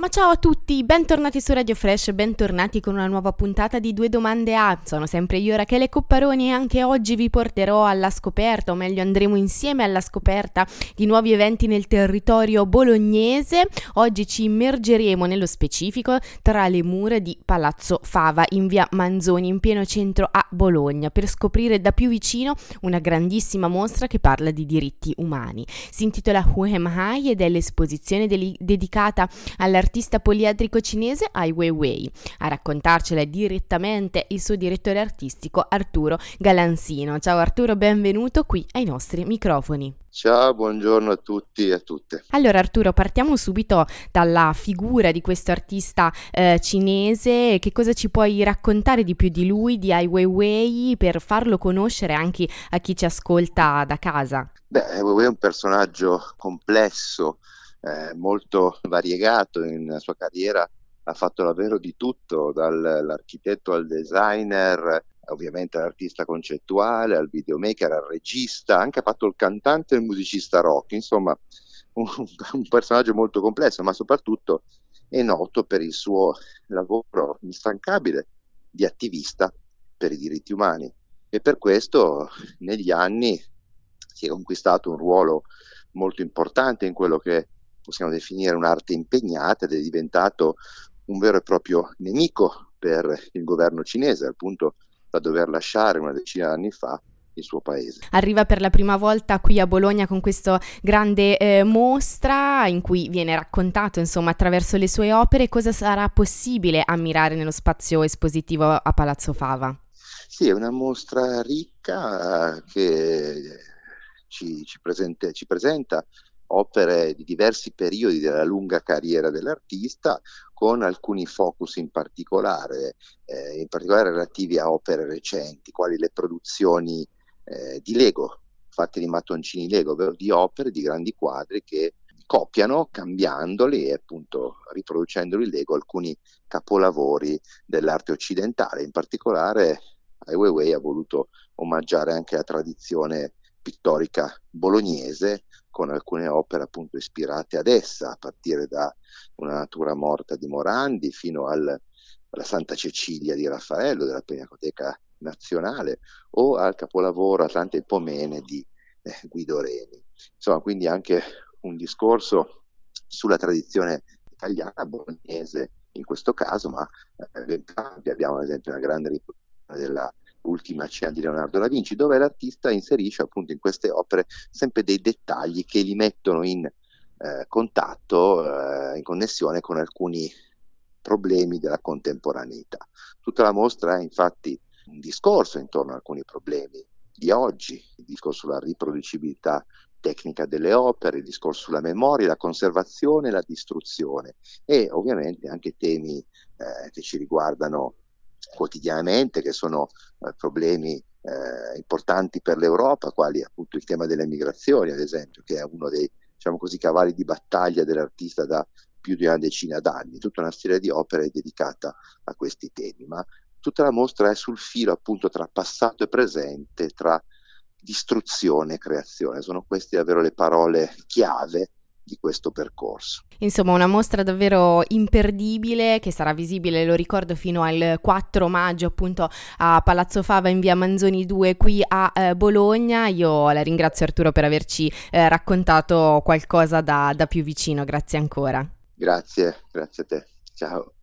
Ma ciao a tutti, bentornati su Radio Fresh, bentornati con una nuova puntata di Due Domande A. Sono sempre io, Rachele Copparoni, e anche oggi vi porterò alla scoperta, o meglio andremo insieme alla scoperta di nuovi eventi nel territorio bolognese. Oggi ci immergeremo nello specifico tra le mura di Palazzo Fava in via Manzoni, in pieno centro a Bologna, per scoprire da più vicino una grandissima mostra che parla di diritti umani. Si intitola Hu Am I ed è l'esposizione dedicata all'artista poliedrico cinese Ai Weiwei. A raccontarcela direttamente il suo direttore artistico Arturo Galansino. Ciao Arturo, benvenuto qui ai nostri microfoni. Ciao, buongiorno a tutti e a tutte. Allora Arturo, partiamo subito dalla figura di questo artista cinese. Che cosa ci puoi raccontare di più di lui, di Ai Weiwei, per farlo conoscere anche a chi ci ascolta da casa? Ai Weiwei è un personaggio complesso, molto variegato. Nella sua carriera ha fatto davvero di tutto, dall'architetto al designer, ovviamente all'artista concettuale, al videomaker, al regista, anche ha fatto il cantante e il musicista rock. Insomma, un personaggio molto complesso, ma soprattutto è noto per il suo lavoro instancabile di attivista per i diritti umani, e per questo negli anni si è conquistato un ruolo molto importante in quello che possiamo definire un'arte impegnata, ed è diventato un vero e proprio nemico per il governo cinese, al punto da dover lasciare una decina di anni fa il suo paese. Arriva per la prima volta qui a Bologna con questa grande mostra in cui viene raccontato, insomma, attraverso le sue opere, cosa sarà possibile ammirare nello spazio espositivo a Palazzo Fava. Sì, è una mostra ricca che ci presenta opere di diversi periodi della lunga carriera dell'artista, con alcuni focus in particolare relativi a opere recenti, quali le produzioni di Lego, fatte di mattoncini Lego, ovvero di opere, di grandi quadri che copiano, cambiandoli e appunto riproducendoli in Lego, alcuni capolavori dell'arte occidentale. In particolare Ai Weiwei ha voluto omaggiare anche la tradizione pittorica bolognese, con alcune opere appunto ispirate ad essa, a partire da Una natura morta di Morandi fino alla Santa Cecilia di Raffaello, della Pinacoteca Nazionale, o al capolavoro Atlante Ipomene di Guido Reni. Insomma, quindi anche un discorso sulla tradizione italiana, bolognese in questo caso, ma abbiamo ad esempio una grande riproduzione della Ultima Cena di Leonardo da Vinci, dove l'artista inserisce appunto in queste opere sempre dei dettagli che li mettono in contatto, in connessione con alcuni problemi della contemporaneità. Tutta la mostra è infatti un discorso intorno a alcuni problemi di oggi, il discorso sulla riproducibilità tecnica delle opere, il discorso sulla memoria, la conservazione e la distruzione, e ovviamente anche temi che ci riguardano quotidianamente, che sono problemi importanti per l'Europa, quali appunto il tema delle migrazioni, ad esempio, che è uno dei, diciamo così, cavalli di battaglia dell'artista da più di una decina d'anni. Tutta una serie di opere dedicata a questi temi, ma tutta la mostra è sul filo appunto tra passato e presente, tra distruzione e creazione. Sono queste davvero le parole chiave di questo percorso. Insomma, una mostra davvero imperdibile, che sarà visibile, lo ricordo, fino al 4 maggio appunto a Palazzo Fava in via Manzoni 2 qui a Bologna. Io la ringrazio Arturo per averci raccontato qualcosa da più vicino. Grazie ancora. Grazie a te. Ciao.